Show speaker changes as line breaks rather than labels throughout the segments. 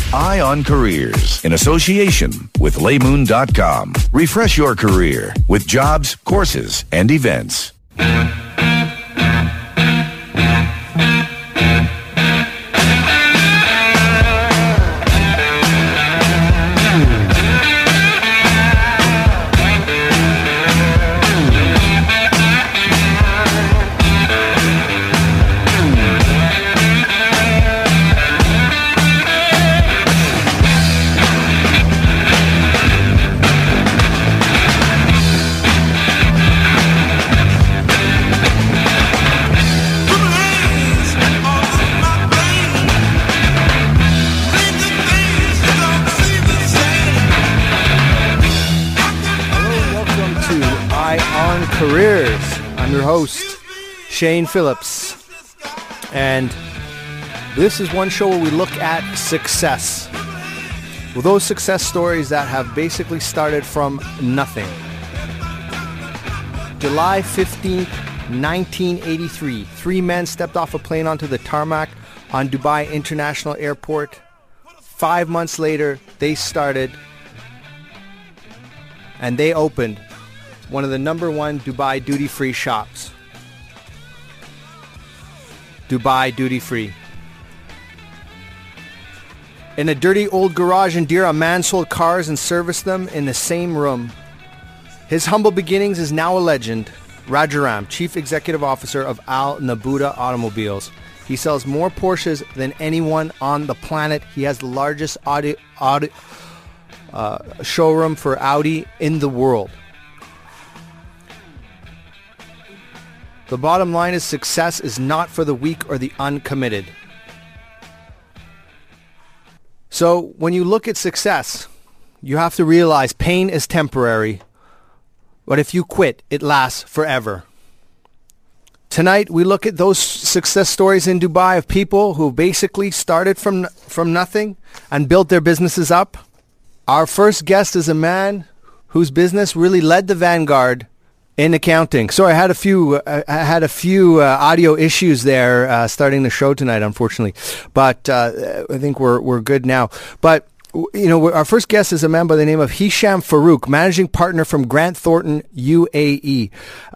Eye on Careers in association with Laymoon.com. Refresh your career with jobs, courses, and events.
Careers. I'm your host, Shane Phillips, and this is one show where we look at success. Well, those success stories that have basically started from nothing. July 15th, 1983, 3 men stepped off a plane onto the tarmac on Dubai International Airport. 5 months later, they started and they opened one of the number one Dubai duty-free shops. Dubai duty-free. In a dirty old garage in Deir, a man sold cars and serviced them in the same room. His humble beginnings is now a legend. Rajaram, Chief Executive Officer of Al Nabuda Automobiles. He sells more Porsches than anyone on the planet. He has the largest showroom for Audi in the world. The bottom line is success is not for the weak or the uncommitted. So when you look at success, you have to realize pain is temporary, but if you quit, it lasts forever. Tonight, we look at those success stories in Dubai of people who basically started from nothing and built their businesses up. Our first guest is a man whose business really led the vanguard in accounting. Sorry, I had a few audio issues there starting the show tonight, unfortunately, but I think we're good now. But our first guest is a man by the name of Hisham Farouk, managing partner from Grant Thornton UAE.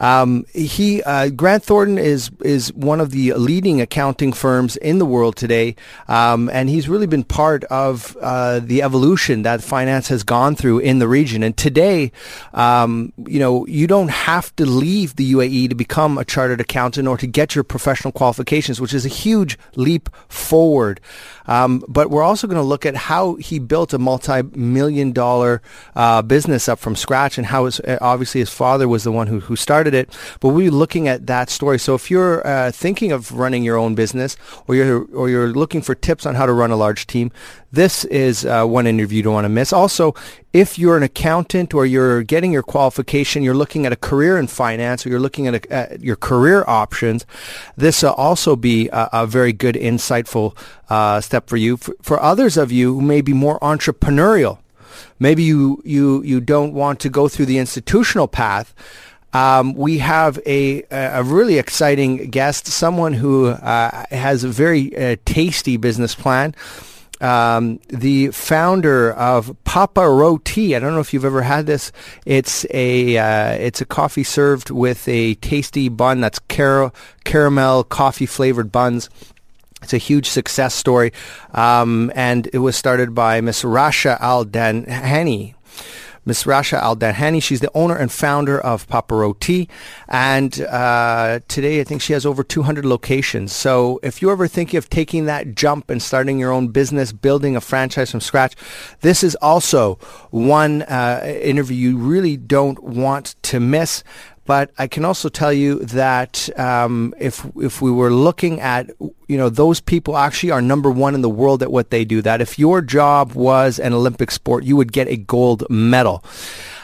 Grant Thornton is one of the leading accounting firms in the world today, and he's really been part of the evolution that finance has gone through in the region. And today, you don't have to leave the UAE to become a chartered accountant or to get your professional qualifications, which is a huge leap forward. But we're also going to look at how he built a multi-million-dollar business up from scratch, and how obviously his father was the one who started it. But we'll be looking at that story. So if you're thinking of running your own business, or you're looking for tips on how to run a large team, this is one interview you don't want to miss. Also, if you're an accountant or you're getting your qualification, you're looking at a career in finance, or you're looking at your career options, this will also be a very good, insightful step for you. For others of you who may be more entrepreneurial, maybe you don't want to go through the institutional path, we have a really exciting guest, someone who has a very tasty business plan. The founder of Papa Roti. I don't know if you've ever had this. It's a coffee served with a tasty bun that's caramel coffee flavored buns. It's a huge success story, and it was started by Miss Rasha Al-Danhani. Miss Rasha Al-Danhani, she's the owner and founder of Papa Roti, and today I think she has over 200 locations. So if you're ever thinking of taking that jump and starting your own business, building a franchise from scratch, this is also one interview you really don't want to miss. But I can also tell you that if we were looking at, those people actually are number one in the world at what they do, that if your job was an Olympic sport, you would get a gold medal.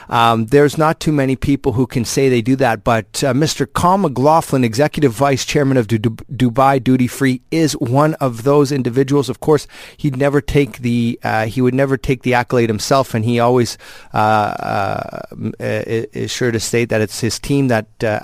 There's not too many people who can say they do that, but Mr. Colm McLaughlin, Executive Vice Chairman of Dubai Duty Free, is one of those individuals. Of course, he would never take the accolade himself, and he always is sure to state that it's his team that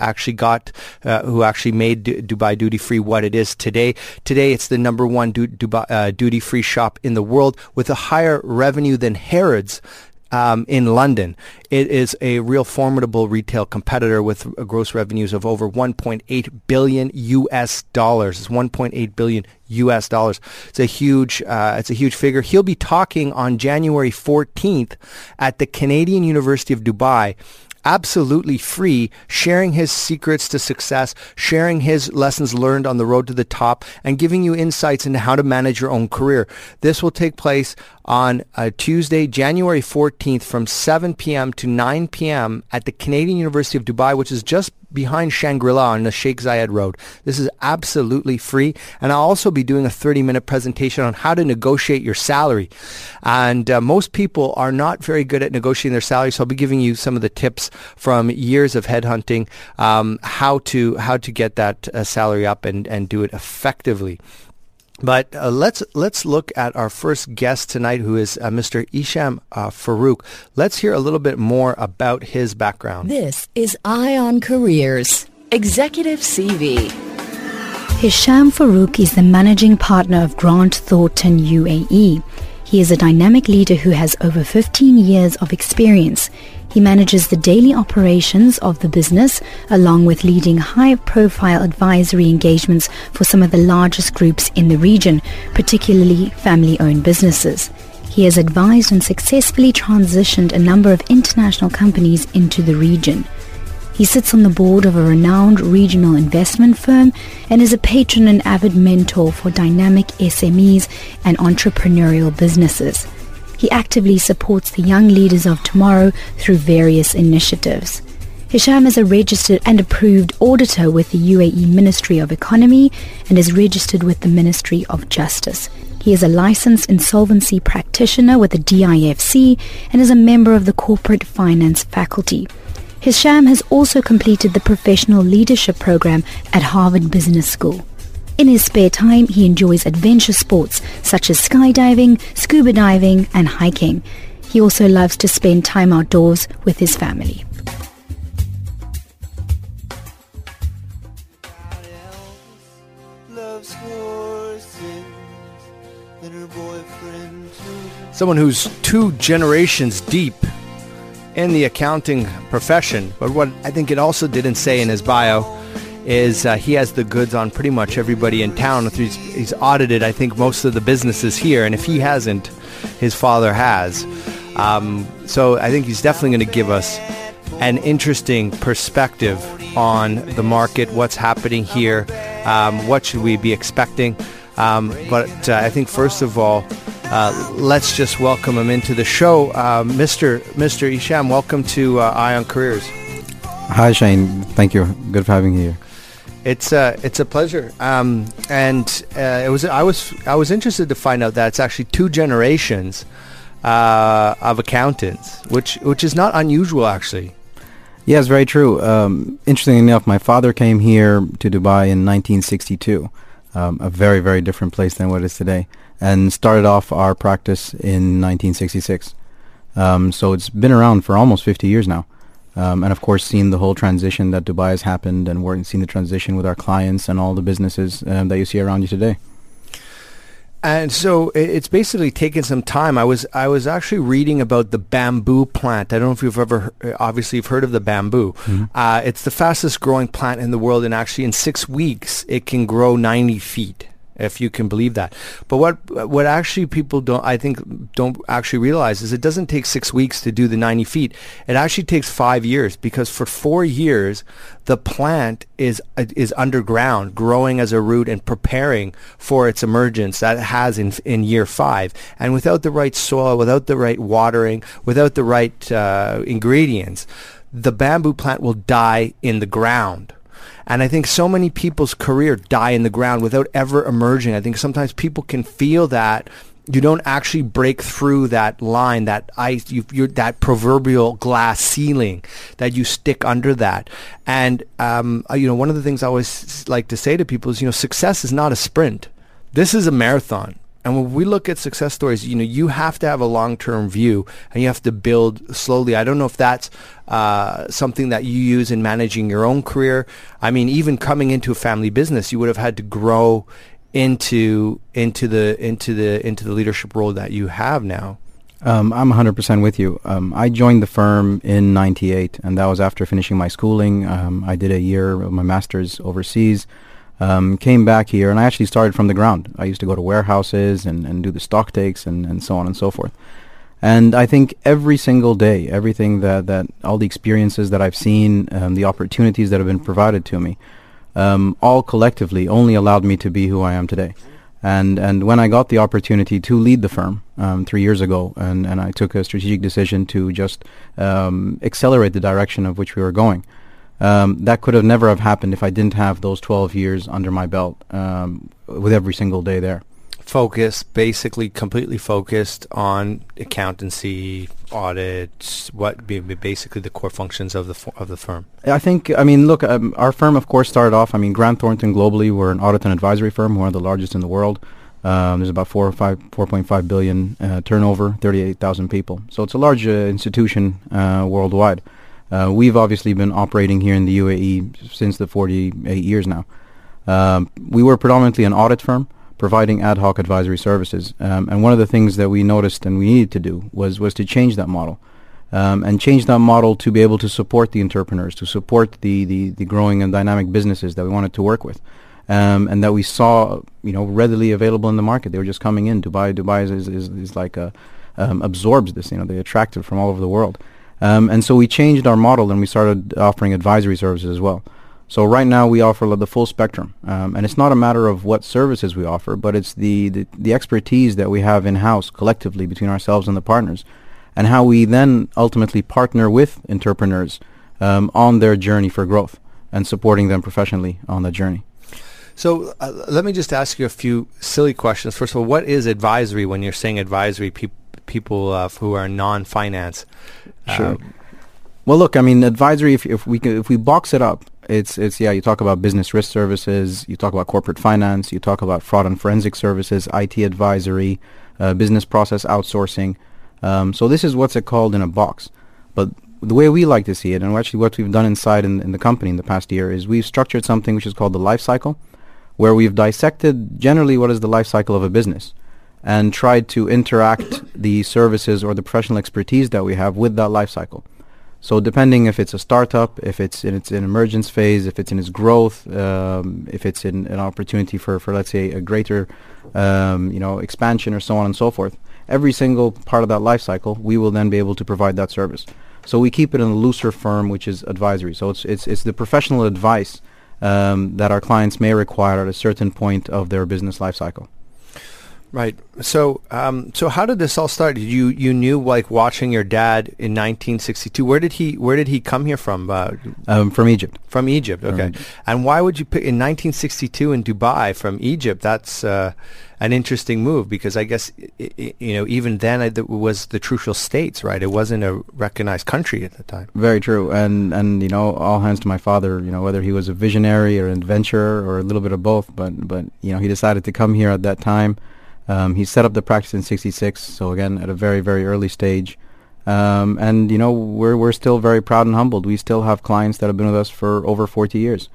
who actually made Dubai Duty Free what it is today. Today, it's the number one duty free shop in the world with a higher revenue than Harrods in London. It is a real formidable retail competitor with gross revenues of over $1.8 billion US dollars. It's $1.8 billion US dollars. It's a huge figure. He'll be talking on January 14th at the Canadian University of Dubai, absolutely free, sharing his secrets to success, sharing his lessons learned on the road to the top, and giving you insights into how to manage your own career. This will take place on Tuesday, January 14th from 7 p.m. to 9 p.m. at the Canadian University of Dubai, which is just behind Shangri-La on the Sheikh Zayed Road. This is absolutely free. And I'll also be doing a 30-minute presentation on how to negotiate your salary. And most people are not very good at negotiating their salary, so I'll be giving you some of the tips from years of headhunting, how to get that salary up and do it effectively. But let's look at our first guest tonight, who is Mr. Hisham Farouk. Let's hear a little bit more about his background.
This is Eye on Careers, Executive CV.
Hisham Farouk is the managing partner of Grant Thornton UAE. He is a dynamic leader who has over 15 years of experience. He manages the daily operations of the business, along with leading high-profile advisory engagements for some of the largest groups in the region, particularly family-owned businesses. He has advised and successfully transitioned a number of international companies into the region. He sits on the board of a renowned regional investment firm and is a patron and avid mentor for dynamic SMEs and entrepreneurial businesses. He actively supports the young leaders of tomorrow through various initiatives. Hisham is a registered and approved auditor with the UAE Ministry of Economy and is registered with the Ministry of Justice. He is a licensed insolvency practitioner with the DIFC and is a member of the Corporate Finance Faculty. Hisham has also completed the Professional Leadership Program at Harvard Business School. In his spare time, he enjoys adventure sports such as skydiving, scuba diving, and hiking. He also loves to spend time outdoors with his family.
Someone who's 2 generations deep in the accounting profession, but what I think it also didn't say in his bio is he has the goods on pretty much everybody in town. He's audited, I think, most of the businesses here, and if he hasn't, his father has. So I think he's definitely going to give us an interesting perspective on the market, what's happening here, what should we be expecting. But I think first of all, let's just welcome him into the show. Mr. Hisham, welcome to Eye on Careers.
Hi, Shane. Thank you. Good for having you here.
It's a pleasure, and I was interested to find out that it's actually 2 generations of accountants, which is not unusual, actually.
Yeah, it's very true. Interestingly enough, my father came here to Dubai in 1962, a very, very different place than what it is today, and started off our practice in 1966. So it's been around for almost 50 years now. And of course, seen the whole transition that Dubai has happened, and seen the transition with our clients and all the businesses that you see around you today.
And so it's basically taken some time. I was actually reading about the bamboo plant. I don't know if you've obviously you've heard of the bamboo. Mm-hmm. It's the fastest growing plant in the world, and actually in 6 weeks it can grow 90 feet. If you can believe that. But what actually people don't actually realize is it doesn't take 6 weeks to do the 90 feet. It actually takes 5 years, because for 4 years the plant is underground, growing as a root and preparing for its emergence that it has in year 5. And without the right soil, without the right watering, without the right ingredients, the bamboo plant will die in the ground. And I think so many people's career die in the ground without ever emerging. I think sometimes people can feel that you don't actually break through that line, that ice, you're that proverbial glass ceiling that you stick under that. And one of the things I always like to say to people is, success is not a sprint. This is a marathon. And when we look at success stories, you have to have a long-term view and you have to build slowly. I don't know if that's something that you use in managing your own career. I mean, even coming into a family business, you would have had to grow into the leadership role that you have now.
I'm 100% with you. I joined the firm in '98, and that was after finishing my schooling. I did a year of my master's overseas. Came back here, and I actually started from the ground. I used to go to warehouses and do the stock takes and so on and so forth. And I think every single day, everything that all the experiences that I've seen, the opportunities that have been provided to me, all collectively only allowed me to be who I am today. And when I got the opportunity to lead the firm 3 years ago, and I took a strategic decision to just accelerate the direction of which we were going, that could have never have happened if I didn't have those 12 years under my belt with every single day there.
Focused, basically completely focused on accountancy, audit, basically the core functions of the firm.
Look, our firm, of course, started off, Grant Thornton globally, we're an audit and advisory firm, one of the largest in the world. There's about 4.5 billion turnover, 38,000 people. So it's a large institution worldwide. We've obviously been operating here in the UAE since the 48 years now. We were predominantly an audit firm providing ad hoc advisory services. And one of the things that we noticed and we needed to do was to change that model. And change that model to be able to support the entrepreneurs, to support the growing and dynamic businesses that we wanted to work with. And that we saw, readily available in the market. They were just coming in. Dubai is like absorbs this, they attract it from all over the world. And so we changed our model and we started offering advisory services as well. So right now we offer the full spectrum. And it's not a matter of what services we offer, but it's the expertise that we have in-house collectively between ourselves and the partners, and how we then ultimately partner with entrepreneurs on their journey for growth and supporting them professionally on that journey.
So let me just ask you a few silly questions. First of all, what is advisory when you're saying advisory, people who are non-finance?
Sure. Well, look, advisory, if we box it up, it's you talk about business risk services, you talk about corporate finance, you talk about fraud and forensic services, IT advisory, business process outsourcing. So this is what's it called in a box. But the way we like to see it, and actually what we've done inside in the company in the past year, is we've structured something which is called the life cycle, where we've dissected generally what is the life cycle of a business and tried to interact the services or the professional expertise that we have with that life cycle. So depending if it's a startup, if it's in its emergence phase, if it's in its growth, if it's in an opportunity for let's say a greater expansion or so on and so forth, every single part of that life cycle, we will then be able to provide that service. So we keep it in a looser form, which is advisory. So it's the professional advice that our clients may require at a certain point of their business life cycle.
Right. So how did this all start? You knew, like, watching your dad in 1962. Where did he come here from?
From Egypt.
From Egypt. Okay. And why would you pick in 1962 in Dubai from Egypt? That's an interesting move, because I guess even then it was the Trucial States, right? It wasn't a recognized country at the time.
Very true. And all hands to my father. Whether he was a visionary or an adventurer or a little bit of both, but he decided to come here at that time. He set up the practice in '66, so again at a very, very early stage, and we're still very proud and humbled. We still have clients that have been with us for over 40 years,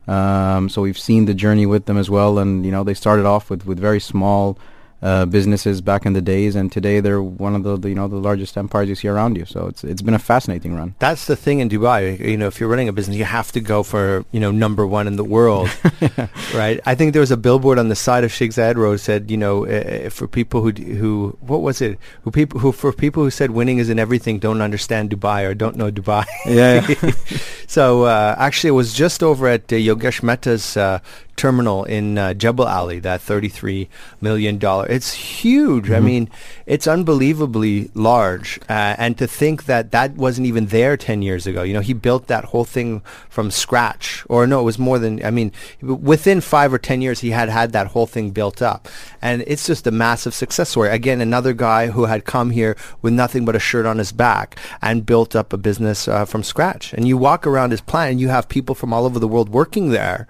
so we've seen the journey with them as well. And they started off with very small businesses back in the days, and today they're one of the largest empires you see around you. So it's been a fascinating run.
That's the thing in Dubai. If you're running a business, you have to go for number one in the world, right? I think there was a billboard on the side of Sheikh Zayed Road said, for people who what was it? For people who said winning isn't everything, don't understand Dubai or don't know Dubai.
Yeah.
So actually, it was just over at Yogesh Mehta's terminal in Jebel Ali, that $33 million. It's huge. I mean, it's unbelievably large. And to think that that wasn't even there 10 years ago. You know, he built that whole thing from scratch. Or no, it was more than, I mean, within 5 or 10 years, he had that whole thing built up. And it's just a massive success story. Again, another guy who had come here with nothing but a shirt on his back and built up a business from scratch. And you walk around his plant and you have people from all over the world working there.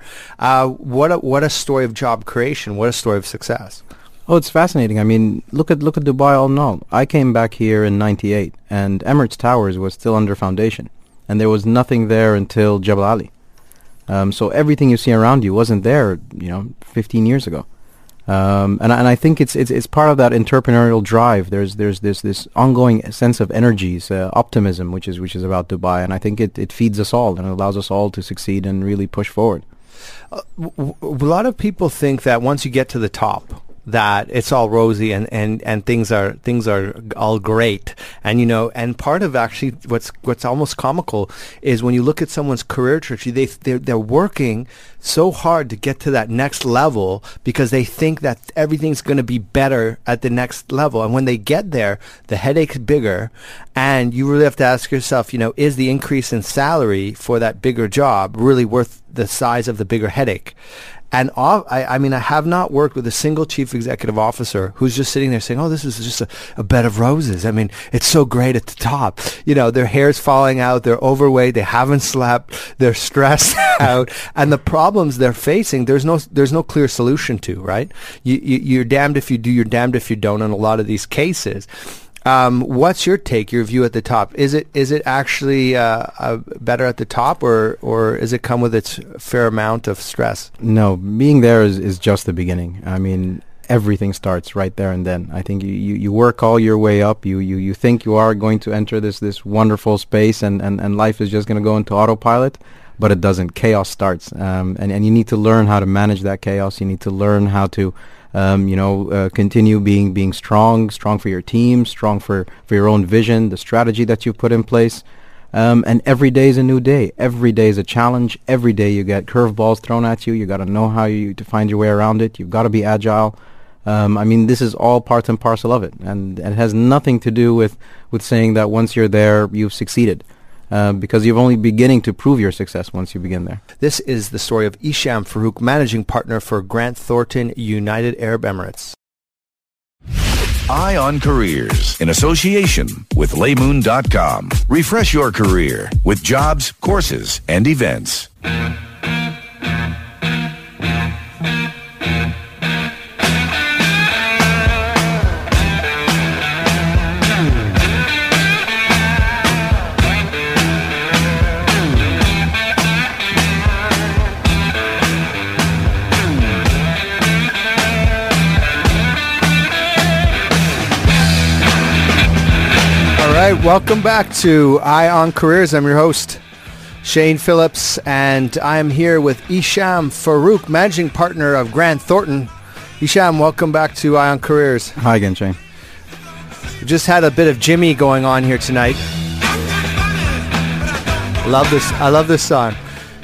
What a story of job creation. What a story of success.
Oh, it's fascinating. I mean, look at Dubai all in all. I came back here in '98, and Emirates Towers was still under foundation, and there was nothing there until Jebel Ali. So everything you see around you wasn't there, 15 years ago. And I think it's part of that entrepreneurial drive. There's this ongoing sense of energies, optimism, which is about Dubai, and I think it feeds us all and it allows us all to succeed and really push forward.
A lot of people think that once you get to the top, that it's all rosy and things are all great. And and part of actually what's almost comical is when you look at someone's career trajectory, they're working so hard to get to that next level because they think that everything's going to be better at the next level. And when they get there, the headache's bigger, and you really have to ask yourself, is the increase in salary for that bigger job really worth the size of the bigger headache? And I mean, I have not worked with a single chief executive officer who's just sitting there saying, oh, this is just a bed of roses. I mean, it's so great at the top. Their hair's falling out, they're overweight, they haven't slept, they're stressed out. And the problems they're facing, there's no clear solution to, right? You're damned if you do, you're damned if you don't in a lot of these cases. What's your take, your view at the top? Is it actually better at the top, or does it come with its fair amount of stress?
No, being there is just the beginning. I mean, everything starts right there and then. I think you work all your way up. You think you are going to enter this wonderful space and life is just going to go into autopilot, but it doesn't. Chaos starts, and you need to learn how to manage that chaos. You need to learn how to continue being strong for your team, strong for your own vision, the strategy that you put in place. And every day is a new day. Every day is a challenge. Every day you get curveballs thrown at you. You got to know how to find your way around it. You've got to be agile. I mean, this is all part and parcel of it. And it has nothing to do with saying that once you're there, you've succeeded. Because you're only beginning to prove your success once you begin there.
This is the story of Isham Farouk, managing partner for Grant Thornton, United Arab Emirates.
Eye on Careers, in association with Laymoon.com. Refresh your career with jobs, courses, and events.
All right, welcome back to Eye on Careers. I'm your host, Shane Phillips, and I am here with Isham Farouk, managing partner of Grant Thornton. Isham, welcome back to Eye on Careers.
Hi again, Shane.
We just had a bit of Jimmy going on here tonight. I love this song.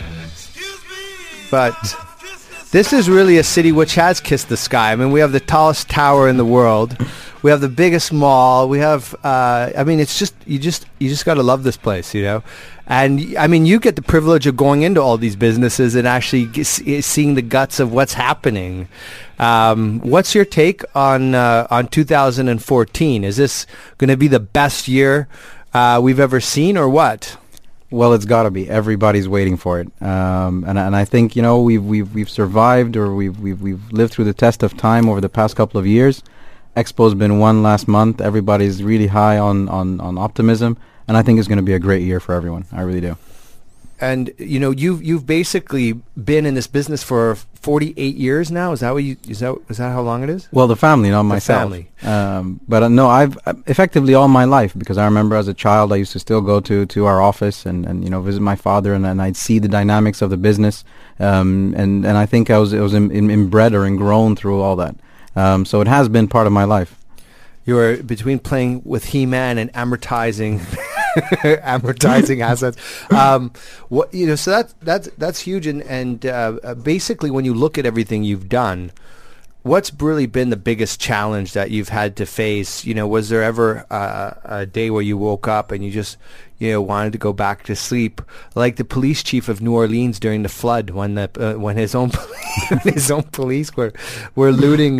But this is really a city which has kissed the sky. I mean, we have the tallest tower in the world. We have the biggest mall. We have, I mean, it's just, you just got to love this place, And, I mean, you get the privilege of going into all these businesses and actually seeing the guts of what's happening. What's your take on 2014? Is this going to be the best year we've ever seen, or what?
Well, it's got to be. Everybody's waiting for it, and I think we've survived, or we've lived through the test of time over the past couple of years. Expo's been one last month. Everybody's really high on optimism, and I think it's going to be a great year for everyone. I really do.
And you've basically been in this business for 48 years now. Is that how long it is?
Well, the family, not myself.
Family.
But no, I've effectively all my life, because I remember as a child I used to still go to our office and visit my father, and I'd see the dynamics of the business. And I think I was inbred or ingrown through all that. So it has been part of my life.
You were between playing with He-Man and amortizing amortizing assets. What so that's huge. And basically, when you look at everything you've done, what's really been the biggest challenge that you've had to face? Was there ever a day where you woke up and you just wanted to go back to sleep, like the police chief of New Orleans during the flood, when his own police were looting.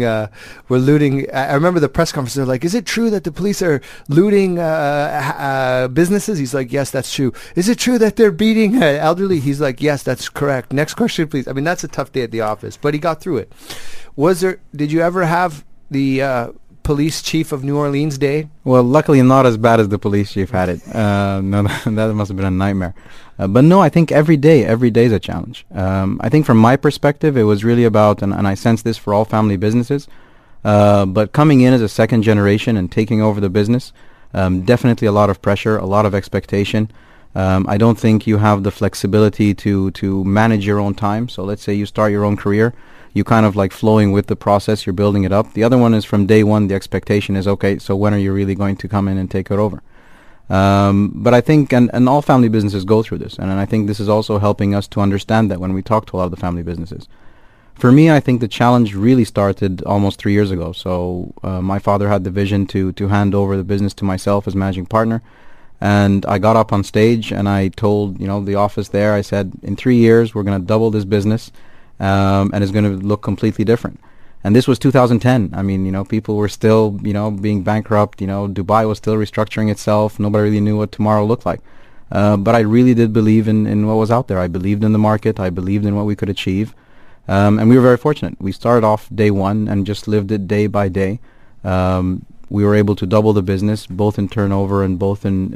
I remember the press conference. They're like, "Is it true that the police are looting businesses?" He's like, "Yes, that's true." "Is it true that they're beating elderly?" He's like, "Yes, that's correct." Next question, please. I mean, that's a tough day at the office, but he got through it. Did you ever have the police chief of New Orleans day?
Well, luckily not as bad as the police chief had it. No, that must have been a nightmare. But no, I think every day is a challenge. I think from my perspective, it was really about, and I sense this for all family businesses, but coming in as a second generation and taking over the business, definitely a lot of pressure, a lot of expectation. I don't think you have the flexibility to manage your own time. So let's say you start your own career. You kind of like flowing with the process, you're building it up. The other one is from day one, the expectation is, okay, so when are you really going to come in and take it over? But I think, and all family businesses go through this, and I think this is also helping us to understand that when we talk to a lot of the family businesses. For me, I think the challenge really started almost 3 years ago. So my father had the vision to hand over the business to myself as managing partner. And I got up on stage and I told, the office there, I said, in 3 years, we're going to double this business. And it's going to look completely different. And this was 2010. I mean, people were still, being bankrupt. Dubai was still restructuring itself. Nobody really knew what tomorrow looked like. But I really did believe in what was out there. I believed in the market. I believed in what we could achieve. And we were very fortunate. We started off day one and just lived it day by day. We were able to double the business, both in turnover and both in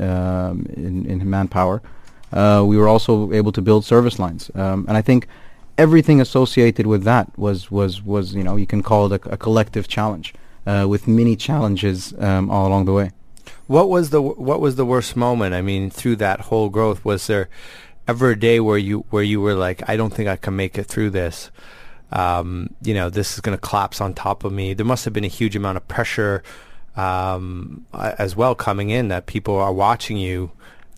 manpower. We were also able to build service lines. And I think everything associated with that was you can call it a collective challenge with many challenges all along the way.
What was the worst moment? I mean, through that whole growth, was there ever a day where you were like, I don't think I can make it through this? This is going to collapse on top of me. There must have been a huge amount of pressure as well coming in, that people are watching you.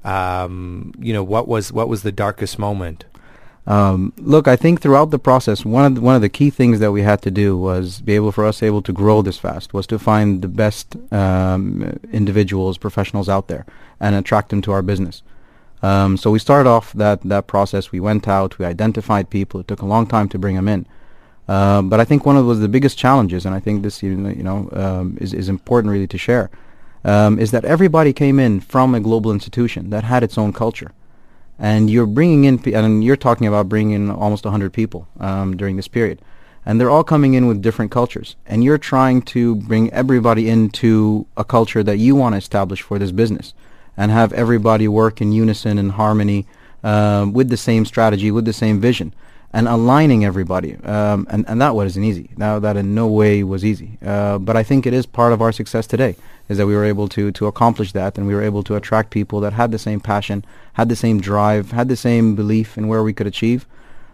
What was the darkest moment?
Look, I think throughout the process, one of the key things that we had to do was be able to grow this fast, was to find the best individuals, professionals out there, and attract them to our business. So we started off that process. We went out, we identified people. It took a long time to bring them in. But I think one of the biggest challenges, and I think this is important really to share, is that everybody came in from a global institution that had its own culture. And you're bringing in, and you're talking about bringing in almost 100 people during this period. And they're all coming in with different cultures. And you're trying to bring everybody into a culture that you want to establish for this business and have everybody work in unison and harmony with the same strategy, with the same vision, and aligning everybody. And that wasn't easy. Now, that in no way was easy. But I think it is part of our success today, is that we were able to accomplish that, and we were able to attract people that had the same passion, had the same drive, had the same belief in where we could achieve,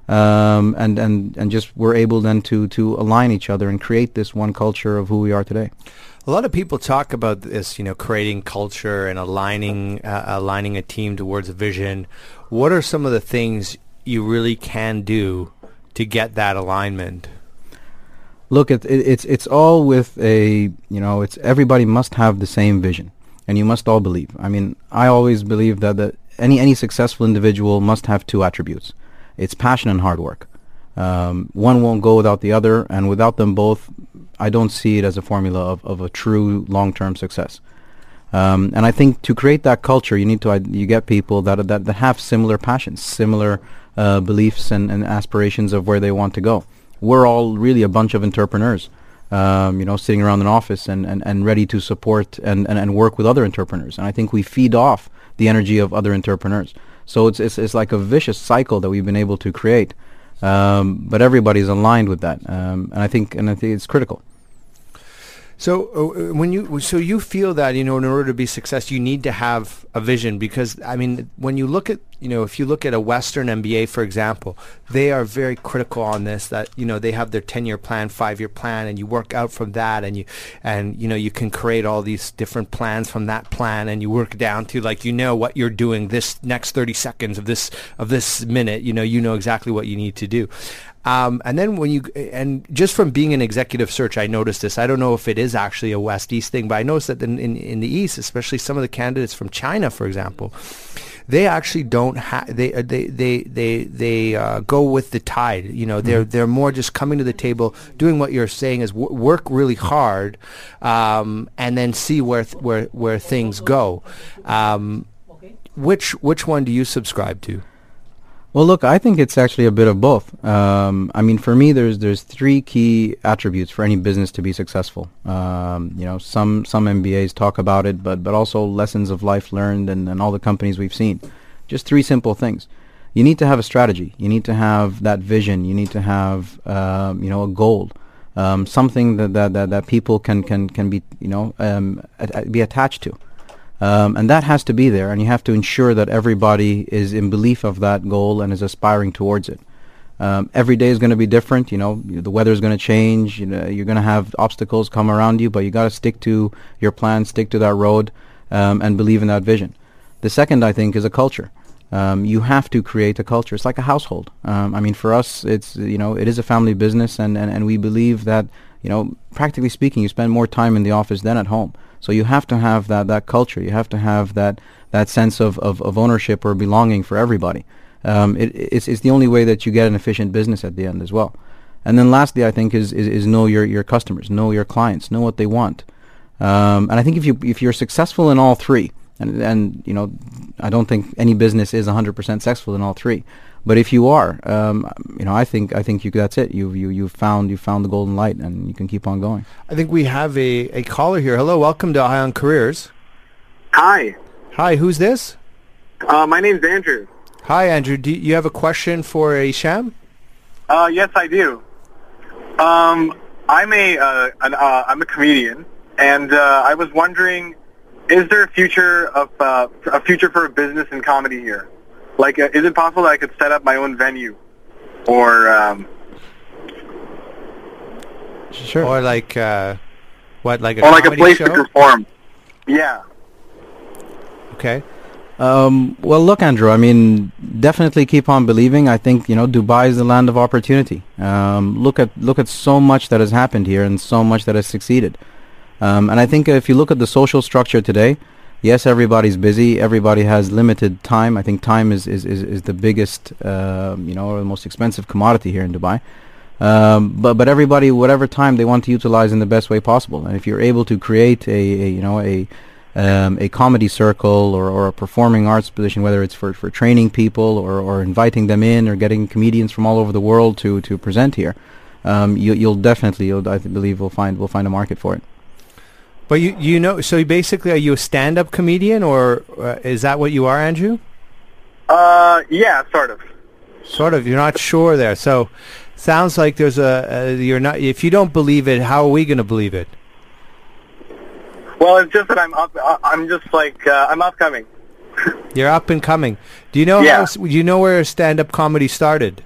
and just were able then to align each other and create this one culture of who we are today.
A lot of people talk about this, creating culture and aligning a team towards a vision. What are some of the things you really can do to get that alignment?
Look, it's all with it's everybody must have the same vision, and you must all believe. I mean, I always believe that any successful individual must have two attributes. It's passion and hard work. One won't go without the other, and without them both, I don't see it as a formula of a true long-term success. And I think to create that culture, you get people that have similar passions, similar beliefs and aspirations of where they want to go. We're all really a bunch of entrepreneurs, sitting around an office and ready to support and work with other entrepreneurs. And I think we feed off the energy of other entrepreneurs. So it's like a vicious cycle that we've been able to create. But everybody's aligned with that, and I think it's critical.
So you feel that, in order to be successful, you need to have a vision, because I mean, when you look at, if you look at a Western MBA, for example, they are very critical on this, that, they have their 10-year plan, 5-year plan, and you work out from that, and you can create all these different plans from that plan, and you work down to what you're doing this next 30 seconds of this minute, you know exactly what you need to do. And then just from being in executive search, I noticed this. I don't know if it is actually a West-East thing, but I noticed that in the East, especially some of the candidates from China, for example, they actually don't they go with the tide. They're more just coming to the table, doing what you're saying is work really hard, and then see where things go. Which one do you subscribe to?
Well, look, I think it's actually a bit of both. I mean, for me, there's 3 key attributes for any business to be successful. Some MBAs talk about it, but also lessons of life learned and all the companies we've seen. Just 3 simple things. You need to have a strategy. You need to have that vision. You need to have a goal, something that people can be be attached to. And that has to be there, and you have to ensure that everybody is in belief of that goal and is aspiring towards it. Every day is going to be different. The weather is going to change. You're going to have obstacles come around you, but you got to stick to your plan, stick to that road, and believe in that vision. The second, I think, is a culture. You have to create a culture. It's like a household. I mean, for us, it is a family business, and we believe that, practically speaking, you spend more time in the office than at home. So you have to have that culture. You have to have that sense of ownership or belonging for everybody. It's the only way that you get an efficient business at the end as well. And then lastly, I think is know your customers, know your clients, know what they want. And I think if you're successful in all 3, and I don't think any business is 100% successful in all 3. But if you are, I think that's it. You've found the golden light, and you can keep on going.
I think we have a caller here. Hello, welcome to Eye on Careers.
Hi.
Hi, who's this?
My name's Andrew.
Hi, Andrew. Do you have a question for Hisham?
Yes, I do. I'm a comedian, and I was wondering, is there a future for a business in comedy here? Is it possible that I could set up my own venue, or
sure, or a
place
show?
to perform? Yeah.
Okay.
Well, look, Andrew, I mean, definitely keep on believing. I think, Dubai is the land of opportunity. Look at so much that has happened here and so much that has succeeded. And I think if you look at the social structure today, yes, everybody's busy. Everybody has limited time. I think time is the biggest, or the most expensive commodity here in Dubai. But everybody, whatever time they want to utilize in the best way possible. And if you're able to create a comedy circle or a performing arts position, whether it's for training people or inviting them in or getting comedians from all over the world to present here, you'll definitely, I believe, we'll find a market for it.
But so basically, are you a stand-up comedian, or is that what you are, Andrew?
Yeah, sort of.
Sort of. You're not sure there. So, sounds like there's you're not. If you don't believe it, how are we going to believe it?
Well, it's just that I'm upcoming.
You're up and coming. Do you know?
Yeah.
Do you know where stand-up comedy started?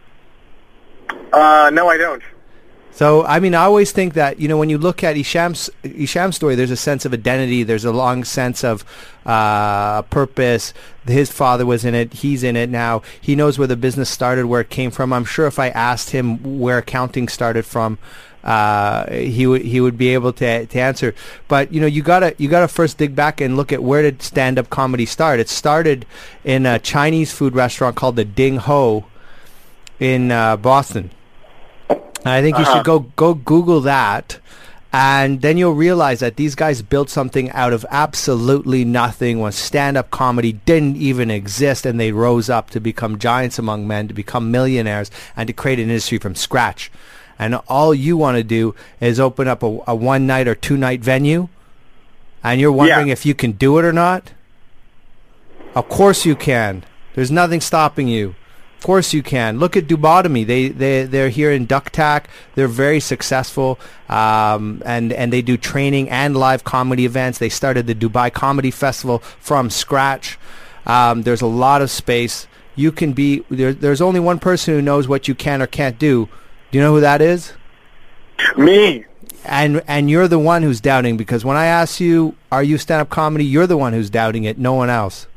No, I don't.
So, I mean, I always think that, when you look at Hisham's story, there's a sense of identity. There's a long sense of purpose. His father was in it. He's in it now. He knows where the business started, where it came from. I'm sure if I asked him where accounting started from, he would be able to answer. But, you gotta first dig back and look at where did stand-up comedy start. It started in a Chinese food restaurant called the Ding Ho in Boston. I think you should go Google that, and then you'll realize that these guys built something out of absolutely nothing when stand-up comedy didn't even exist, and they rose up to become giants among men, to become millionaires, and to create an industry from scratch. And all you want to do is open up a one-night or two-night venue, and you're wondering if you can do it or not? Of course you can. There's nothing stopping you. Of course you can. Look at Dubotomy. They're here in Ducktack. They're very successful, and they do training and live comedy events. They started the Dubai Comedy Festival from scratch. There's a lot of space. You can be there. There's only one person who knows what you can or can't do. Do you know who that is?
Me.
And you're the one who's doubting, because when I ask you, are you stand-up comedy, you're the one who's doubting it, no one else.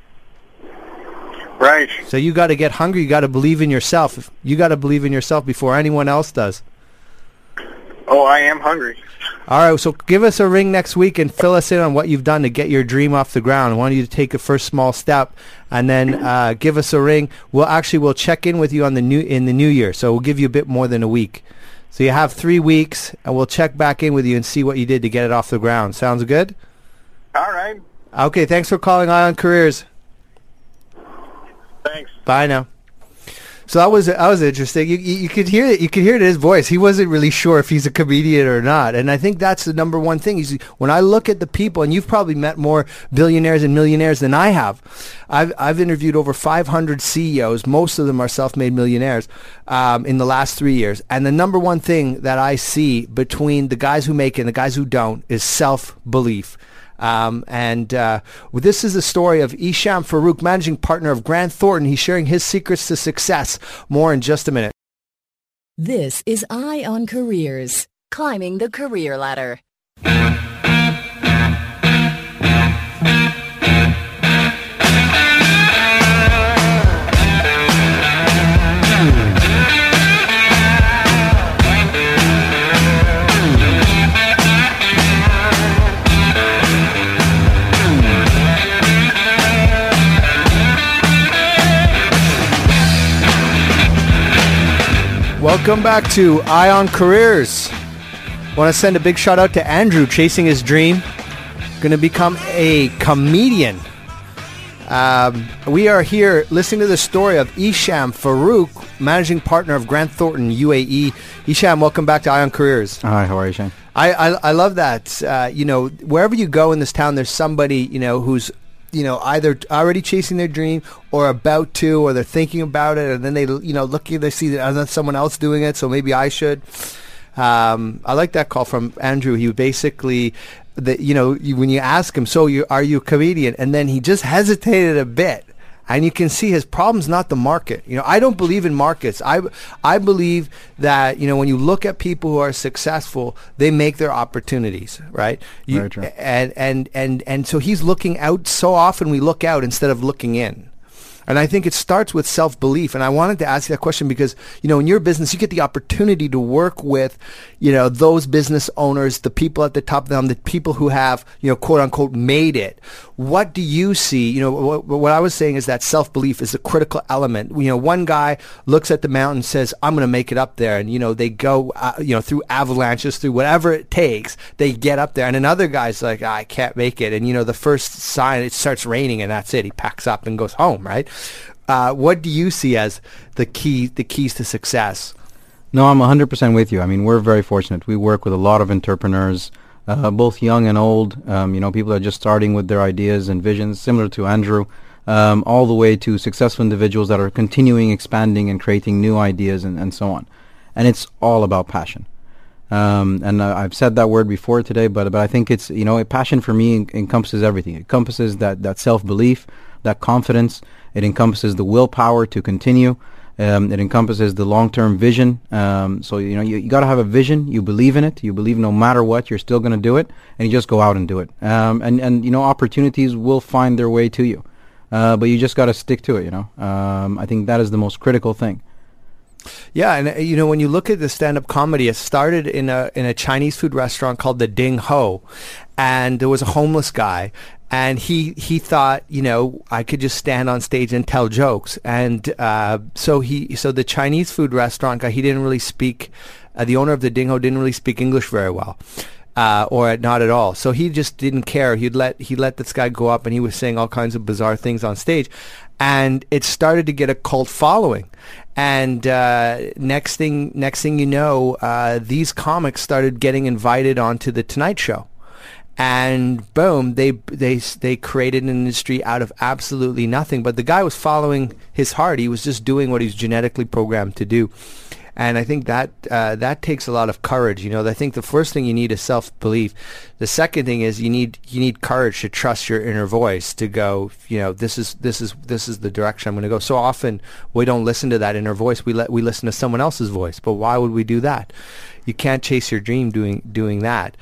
Right.
So you got to get hungry. You got to believe in yourself. You got to believe in yourself before anyone else does.
Oh, I am hungry.
All right, so give us a ring next week and fill us in on what you've done to get your dream off the ground. I want you to take a first small step, and then give us a ring. We'll check in with you in the new year. So we'll give you a bit more than a week. So you have 3 weeks, and we'll check back in with you and see what you did to get it off the ground. Sounds good?
All right.
Okay, thanks for calling Eye on Careers.
Thanks.
Bye now. So that was interesting. You could hear it. You could hear it in his voice. He wasn't really sure if he's a comedian or not. And I think that's the number one thing. When I look at the people, and you've probably met more billionaires and millionaires than I have. I've interviewed over 500 CEOs. Most of them are self-made millionaires in the last 3 years. And the number one thing that I see between the guys who make it and the guys who don't is self-belief. This is the story of Isham Farouk, managing partner of Grant Thornton. He's sharing his secrets to success. More in just a minute.
This is Eye on Careers, climbing the career ladder.
Welcome back to Eye on Careers. Want to send a big shout out to Andrew, chasing his dream. Going to become a comedian. We are here listening to the story of Isham Farouk, managing partner of Grant Thornton UAE. Isham, welcome back to Eye on Careers.
Hi, how are you, Shane?
I love that. Wherever you go in this town, there's somebody, who's either already chasing their dream or about to, or they're thinking about it, and then they, they see that someone else doing it, so maybe I should. I like that call from Andrew. He basically, when you ask him, are you a comedian? And then he just hesitated a bit. And you can see his problem's not the market. I don't believe in markets. I believe that, when you look at people who are successful, they make their opportunities, right?
Very true.
And so he's looking out. So often we look out instead of looking in. And I think it starts with self-belief. And I wanted to ask you that question because, in your business, you get the opportunity to work with, those business owners, the people at the top of them, the people who have, quote unquote, made it. What do you see? What I was saying is that self-belief is a critical element. One guy looks at the mountain and says, I'm going to make it up there. And, they go, through avalanches, through whatever it takes, they get up there. And another guy's like, I can't make it. And, the first sign, it starts raining and that's it. He packs up and goes home, right? What do you see as the keys to success?
No, I'm 100% with you. I mean, we're very fortunate. We work with a lot of entrepreneurs, both young and old. People are just starting with their ideas and visions, similar to Andrew, all the way to successful individuals that are continuing, expanding, and creating new ideas and so on. And it's all about passion. And I've said that word before today, but I think it's, passion for me encompasses everything. It encompasses that self-belief, that confidence. It encompasses the willpower to continue. It encompasses the long-term vision. So, you got to have a vision. You believe in it. You believe no matter what, you're still going to do it. And you just go out and do it. And opportunities will find their way to you. But you just got to stick to it, I think that is the most critical thing.
Yeah, and when you look at the stand-up comedy, it started in a Chinese food restaurant called the Ding Ho, and there was a homeless guy, and he thought, I could just stand on stage and tell jokes, and so the Chinese food restaurant guy, he didn't really speak. The owner of the Ding Ho didn't really speak English very well. Or not at all. So he just didn't care. He let this guy go up, and he was saying all kinds of bizarre things on stage, and it started to get a cult following. And next thing you know, these comics started getting invited onto the Tonight Show. and boom, they created an industry out of absolutely nothing. But the guy was following his heart. He was just doing what he was genetically programmed to do. And I think that takes a lot of courage. You know, I think the first thing you need is self-belief. The second thing is you need courage to trust your inner voice, to go, you know, this is the direction I'm going to go. So often we don't listen to that inner voice. We listen to someone else's voice. But why would we do that? You can't chase your dream doing that.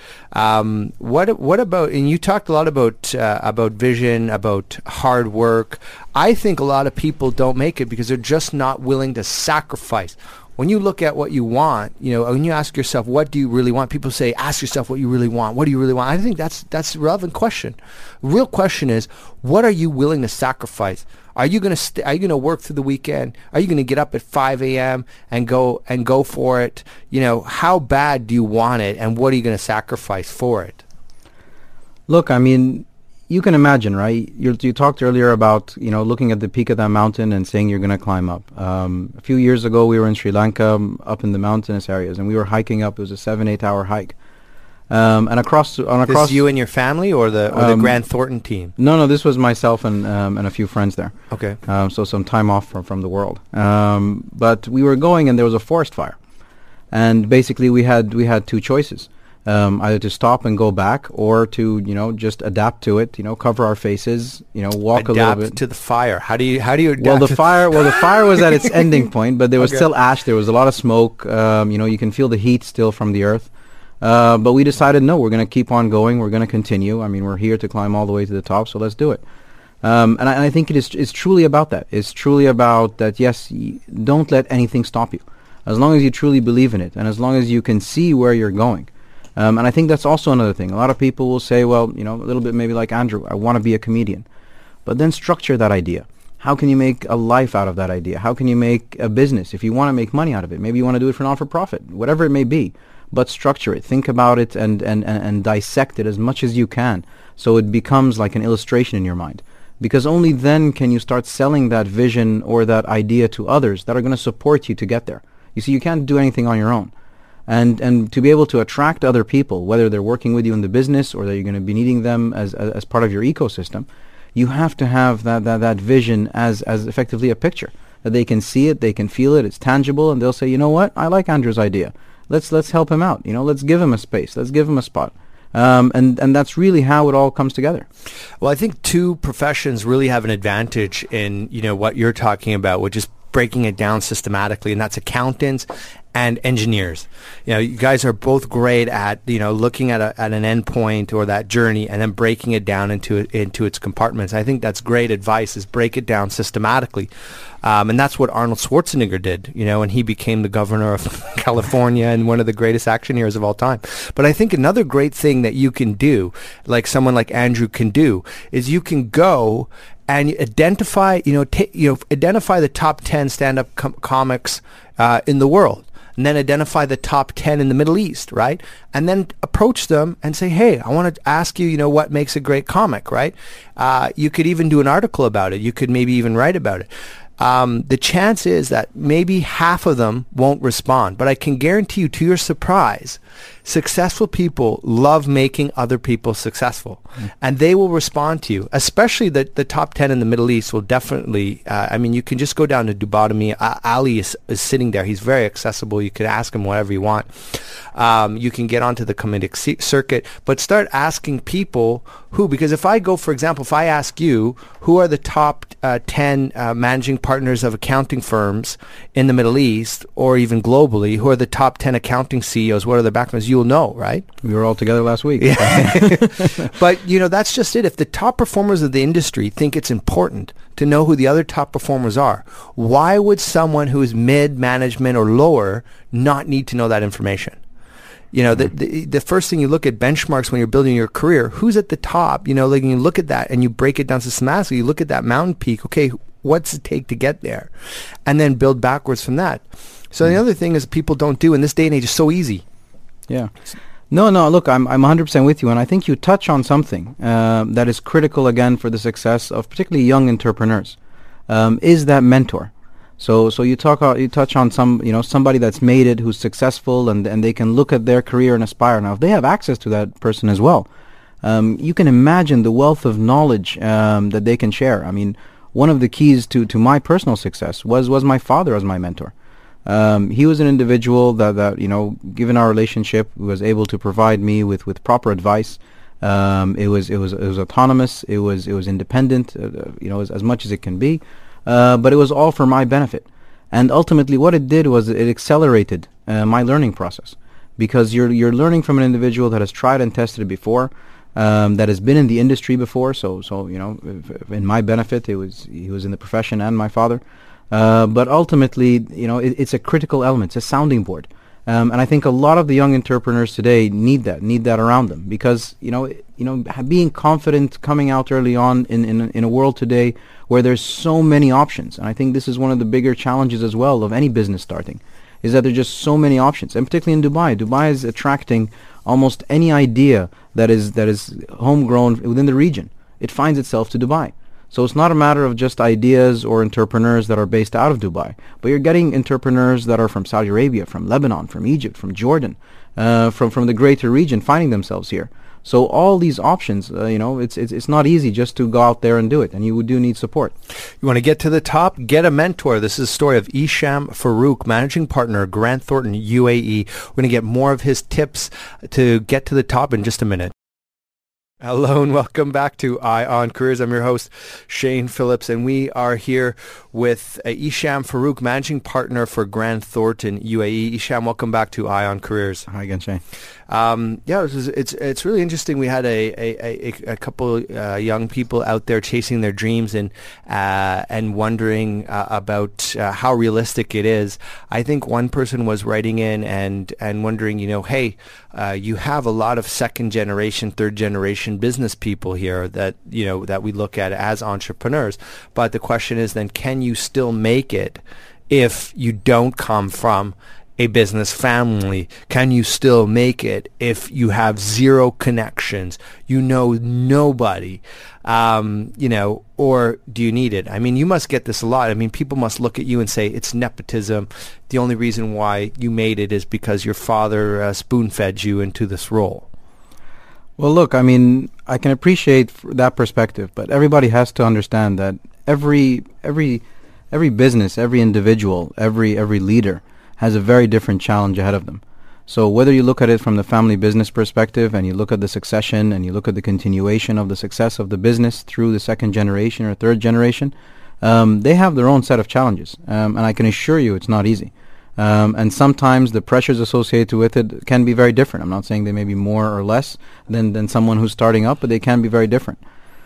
What about? And you talked a lot about vision, about hard work. I think a lot of people don't make it because they're just not willing to sacrifice. When you look at what you want, you know, when you ask yourself, what do you really want? People say, ask yourself what you really want. What do you really want? I think that's a relevant question. The real question is, what are you willing to sacrifice? Are you going to work through the weekend? Are you going to get up at 5 a.m. and go for it? You know, how bad do you want it, and what are you going to sacrifice for it?
Look, I mean, you can imagine, right? You talked earlier about, you know, looking at the peak of that mountain and saying you're going to climb up. A few years ago, we were in Sri Lanka, up in the mountainous areas, and we were hiking up. It was a 7-8 hour hike. And across
This you and your family, or the Grant Thornton team?
No, this was myself and a few friends there.
Okay.
So some time off from the world. But we were going, and there was a forest fire, and basically we had two choices. Either to stop and go back, or to, you know, just adapt to it, you know, cover our faces, you know, walk a little bit.
Adapt to the fire. How do you adapt?
Well, the fire was at its ending point, but there was still ash. There was a lot of smoke. You know, you can feel the heat still from the earth. But we decided, no, we're going to keep on going. We're going to continue. I mean, we're here to climb all the way to the top, so let's do it. And I think it's truly about that. It's truly about that, yes, don't let anything stop you. As long as you truly believe in it, and as long as you can see where you're going. And I think that's also another thing. A lot of people will say, well, you know, a little bit maybe like Andrew, I want to be a comedian. But then structure that idea. How can you make a life out of that idea? How can you make a business if you want to make money out of it? Maybe you want to do it for non-for-profit, whatever it may be. But structure it. Think about it and dissect it as much as you can, so it becomes like an illustration in your mind. Because only then can you start selling that vision or that idea to others that are going to support you to get there. You see, you can't do anything on your own. And to be able to attract other people, whether they're working with you in the business or that you're going to be needing them as part of your ecosystem, you have to have that vision as effectively a picture, that they can see it, they can feel it, it's tangible, and they'll say, you know what, I like Andrew's idea. Let's help him out. You know, let's give him a space, let's give him a spot. And that's really how it all comes together.
Well, I think two professions really have an advantage in, you know, what you're talking about, which is breaking it down systematically, and that's accountants and engineers. You know, you guys are both great at, you know, looking at an endpoint or that journey and then breaking it down into its compartments. I think that's great advice, is break it down systematically. And that's what Arnold Schwarzenegger did, you know, and he became the governor of California and one of the greatest action heroes of all time. But I think another great thing that you can do, like someone like Andrew can do, is you can go and identify, identify the top 10 stand-up comics in the world. And then identify the top 10 in the Middle East, right? And then approach them and say, hey, I want to ask you, you know, what makes a great comic, right? You could even do an article about it. You could maybe even write about it. The chance is that maybe half of them won't respond. But I can guarantee you, to your surprise, successful people love making other people successful. And they will respond to you, especially the top 10 in the Middle East will definitely, you can just go down to Dubodemy. Ali is sitting there. He's very accessible. You could ask him whatever you want. You can get onto the comedic circuit, but start asking people who, because if I go, for example, if I ask you, who are the top 10 managing partners of accounting firms in the Middle East or even globally, who are the top 10 accounting CEOs, what are their backgrounds, you'll know, right?
We were all together last week.
Yeah. But, you know, that's just it. If the top performers of the industry think it's important to know who the other top performers are, why would someone who is mid-management or lower not need to know that information? You know, the first thing you look at benchmarks when you're building your career, who's at the top? You know, like you look at that and you break it down systematically. You look at that mountain peak. Okay, what's it take to get there? And then build backwards from that. So the other thing is people don't do in this day and age is so easy.
Yeah. No, look, I'm 100% with you. And I think you touch on something that is critical, again, for the success of particularly young entrepreneurs, is that mentor. So you touch on somebody that's made it, who's successful, and they can look at their career and aspire. Now, if they have access to that person as well, you can imagine the wealth of knowledge that they can share. I mean, one of the keys to my personal success was my father as my mentor. He was an individual that given our relationship, was able to provide me with proper advice. It was autonomous. It was independent. As much as it can be, but it was all for my benefit. And ultimately, what it did was it accelerated my learning process, because you're learning from an individual that has tried and tested it before, that has been in the industry before. So in my benefit, he was in the profession, and my father. But ultimately, it's a critical element. It's a sounding board. And I think a lot of the young entrepreneurs today need that around them, because being confident coming out early on in a world today where there's so many options. And I think this is one of the bigger challenges as well of any business starting, is that there's just so many options. And particularly in Dubai. Dubai is attracting almost any idea that is homegrown within the region. It finds itself to Dubai. So it's not a matter of just ideas or entrepreneurs that are based out of Dubai, but you're getting entrepreneurs that are from Saudi Arabia, from Lebanon, from Egypt, from Jordan, from the greater region finding themselves here. So all these options, it's not easy just to go out there and do it, and you do need support.
You want to get to the top? Get a mentor. This is a story of Isham Farouk, managing partner, Grant Thornton, UAE. We're going to get more of his tips to get to the top in just a minute. Hello and welcome back to Eye on Careers. I'm your host, Shane Phillips, and we are here with Isham Farouk, managing partner for Grant Thornton, UAE. Isham, welcome back to Eye on Careers.
Hi again, Shane.
It's really interesting. We had a couple young people out there chasing their dreams and wondering about how realistic it is. I think one person was writing in and wondering, hey, you have a lot of second generation, third generation business people here that we look at as entrepreneurs. But the question is then, can you still make it if you don't come from a business family? Can you still make it if you have zero connections, nobody, or do you need it? I mean, you must get this a lot. I mean, people must look at you and say it's nepotism. The only reason why you made it is because your father spoon-fed you into this role.
Well, look, I mean, I can appreciate that perspective, but everybody has to understand that every business, every individual, every leader has a very different challenge ahead of them. So whether you look at it from the family business perspective, and you look at the succession, and you look at the continuation of the success of the business through the second generation or third generation, they have their own set of challenges. And I can assure you it's not easy. And sometimes the pressures associated with it can be very different. I'm not saying they may be more or less than someone who's starting up, but they can be very different.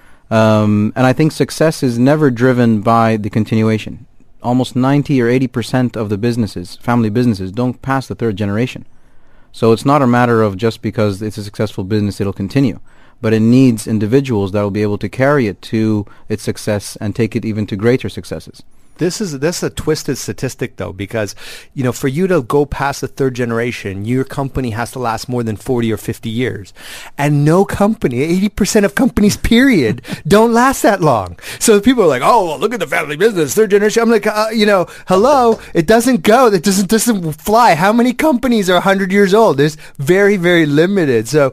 And I think success is never driven by the continuation. Almost 90 or 80% of the businesses, family businesses, don't pass the third generation. So it's not a matter of just because it's a successful business, it'll continue. But it needs individuals that will be able to carry it to its success and take it even to greater successes.
This is a twisted statistic, though, because, for you to go past the third generation, your company has to last more than 40 or 50 years. And no company, 80% of companies, period, don't last that long. So people are like, oh, well, look at the family business, third generation. I'm like, hello, it doesn't go. It doesn't fly. How many companies are 100 years old? There's very, very limited. So,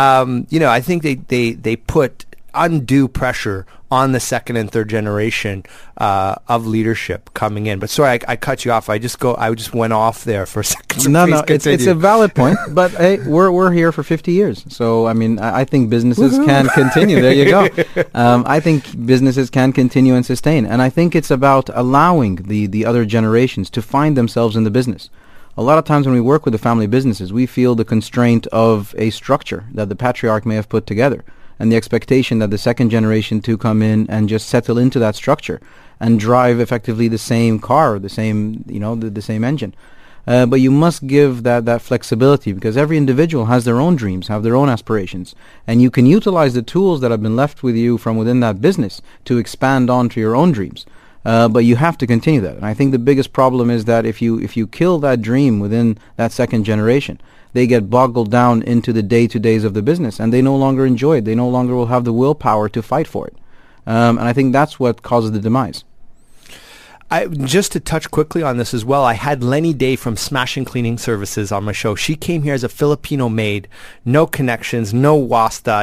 I think they put undue pressure on the second and third generation of leadership coming in. But sorry, I cut you off. I just went off there for a second. So
no, it's a valid point. But hey, we're here for 50 years. So I mean, I think businesses can continue. There you go. I think businesses can continue and sustain. And I think it's about allowing the other generations to find themselves in the business. A lot of times when we work with the family businesses, we feel the constraint of a structure that the patriarch may have put together, and the expectation that the second generation to come in and just settle into that structure and drive effectively the same car, the same engine. But you must give that flexibility, because every individual has their own dreams, have their own aspirations, and you can utilize the tools that have been left with you from within that business to expand on to your own dreams. But you have to continue that. And I think the biggest problem is that if you kill that dream within that second generation, they get boggled down into the day-to-days of the business, and they no longer enjoy it. They no longer will have the willpower to fight for it. And I think that's what causes the demise.
Just to touch quickly on this as well, I had Lenny Day from Smashing Cleaning Services on my show. She came here as a Filipino maid, no connections, no wasta,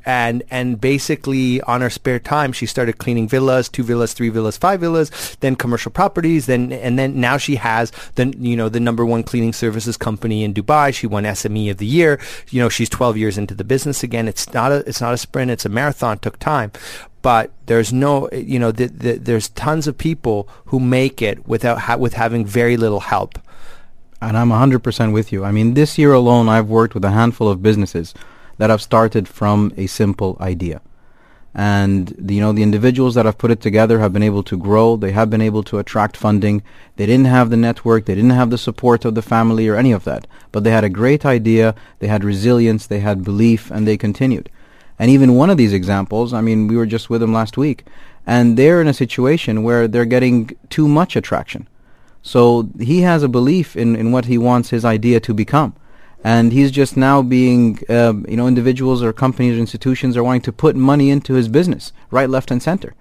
and basically on her spare time, she started cleaning villas, 2 villas, 3 villas, 5 villas, then commercial properties, and then now she has the number one cleaning services company in Dubai. She won SME of the year. She's 12 years into the business again. It's not a sprint, it's a marathon. It took time. But there's there's tons of people who make it with having very little help.
And I'm 100% with you. I mean, this year alone, I've worked with a handful of businesses that have started from a simple idea. And, the individuals that have put it together have been able to grow. They have been able to attract funding. They didn't have the network. They didn't have the support of the family or any of that. But they had a great idea. They had resilience. They had belief, and they continued. And even one of these examples, I mean, we were just with them last week, and they're in a situation where they're getting too much attraction. So he has a belief in what he wants his idea to become. And he's just now being, individuals or companies or institutions are wanting to put money into his business, right, left, and center.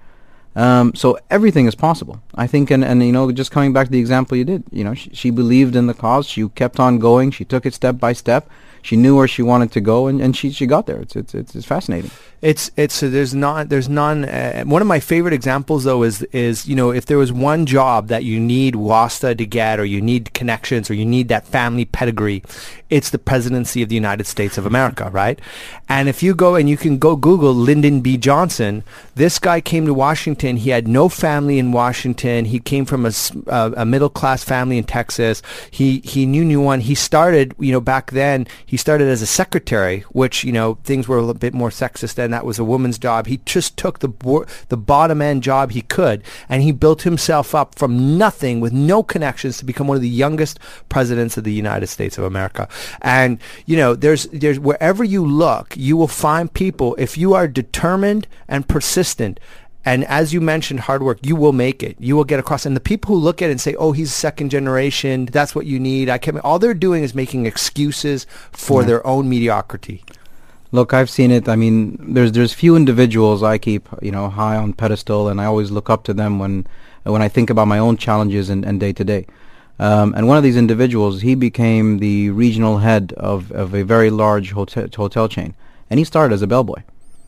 So everything is possible, I think. And just coming back to the example you did, she believed in the cause. She kept on going. She took it step by step. She knew where she wanted to go, and she got there. It's fascinating. There's
none. One of my favorite examples though is if there was one job that you need wasta to get, or you need connections, or you need that family pedigree, it's the presidency of the United States of America, right? And if you go and you can go Google Lyndon B. Johnson, this guy came to Washington. He had no family in Washington. He came from a middle class family in Texas. He knew one. He started back then. He started as a secretary, which things were a little bit more sexist then. That was a woman's job. He just took the bottom end job he could, and he built himself up from nothing with no connections to become one of the youngest presidents of the United States of America. And there's wherever you look, you will find people. If you are determined and persistent, and as you mentioned, hard work, you will make it. You will get across. And the people who look at it and say, "Oh, he's second generation. That's what you need." All they're doing is making excuses for their own mediocrity.
Look, I've seen it. I mean, there's few individuals I keep high on pedestal, and I always look up to them when I think about my own challenges and day to day. And one of these individuals, he became the regional head of a very large hotel chain, and he started as a bellboy.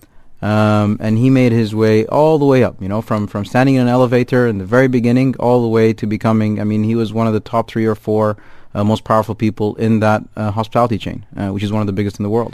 And he made his way all the way up, from standing in an elevator in the very beginning all the way to becoming, he was one of the top 3 or 4 most powerful people in that hospitality chain, which is one of the biggest in the world.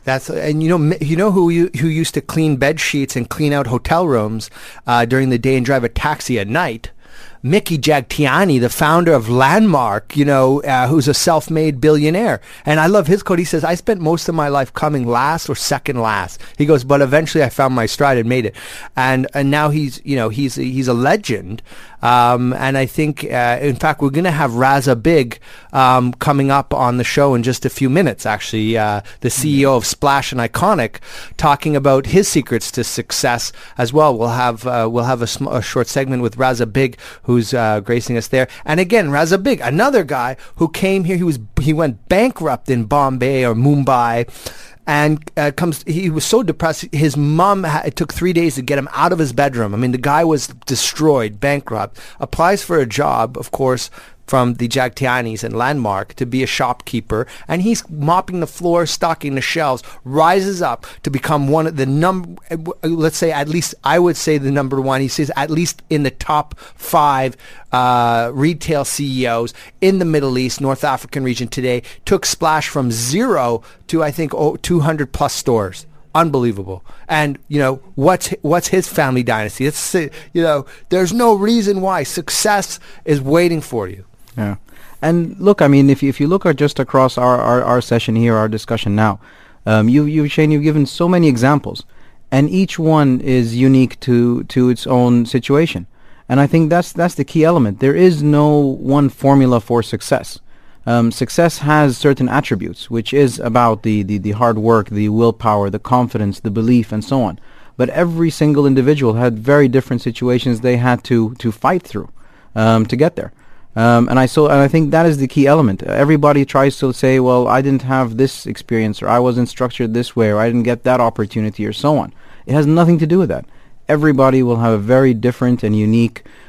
Who used to clean bed sheets and clean out hotel rooms during the day and drive a taxi at night? Mickey Jagtiani, the founder of Landmark, who's a self-made billionaire. And I love his quote. He says, "I spent most of my life coming last or second last." He goes, "But eventually I found my stride and made it." And now he's a legend. And I think, in fact, we're going to have Raza Big coming up on the show in just a few minutes, actually, the CEO of Splash and Iconic, talking about his secrets to success as well. We'll have a short segment with Raza Big, who's gracing us there. And again, Raza Big, another guy who came here. He went bankrupt in Bombay or Mumbai. And he was so depressed. His mom, it took 3 days to get him out of his bedroom. The guy was destroyed, bankrupt. Applies for a job, of course, from the Jagtianis and Landmark to be a shopkeeper, and he's mopping the floor, stocking the shelves, rises up to become one of the let's say at least I would say the number one. He says at least in the top 5 retail CEOs in the Middle East, North African region today. Took Splash from 0 to I think 200 plus stores. Unbelievable. And what's his family dynasty? It's there's no reason why. Success is waiting for you.
Yeah. And look, if you look at just across our session here, our discussion now, Shane, you've given so many examples, and each one is unique to its own situation. And I think that's the key element. There is no one formula for success. Success has certain attributes, which is about the hard work, the willpower, the confidence, the belief, and so on. But every single individual had very different situations they had to fight through to get there. And I think that is the key element. Everybody tries to say, well, I didn't have this experience, or I wasn't structured this way, or I didn't get that opportunity, or so on. It has nothing to do with that. Everybody will have a very different and unique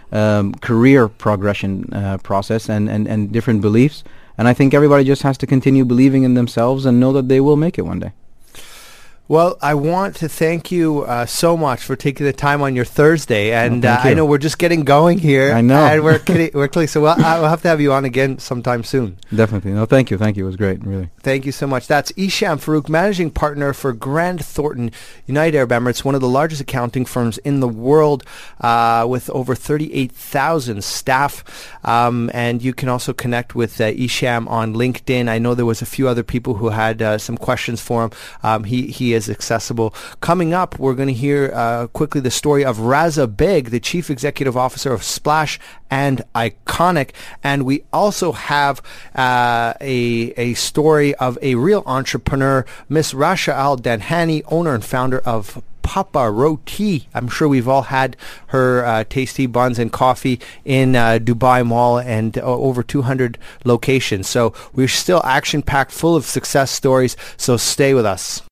career progression process and different beliefs. And I think everybody just has to continue believing in themselves and know that they will make it one day.
Well, I want to thank you so much for taking the time on your Thursday, and I know we're just getting going here.
I know,
and we're clicking. So we'll have to have you on again sometime soon.
Definitely. No, thank you. It was great, really.
Thank you so much. That's Isham Farooq, managing partner for Grant Thornton United Arab Emirates, one of the largest accounting firms in the world, with over 38,000 staff. And you can also connect with Isham on LinkedIn. I know there was a few other people who had some questions for him. He is accessible. Coming up, we're going to hear quickly the story of Raza Beg, the Chief Executive Officer of Splash and Iconic. And we also have a story of a real entrepreneur, Miss Rasha Al-Danhani, owner and founder of Papa Roti. I'm sure we've all had her tasty buns and coffee in Dubai Mall and over 200 locations. So we're still action-packed, full of success stories. So stay with us.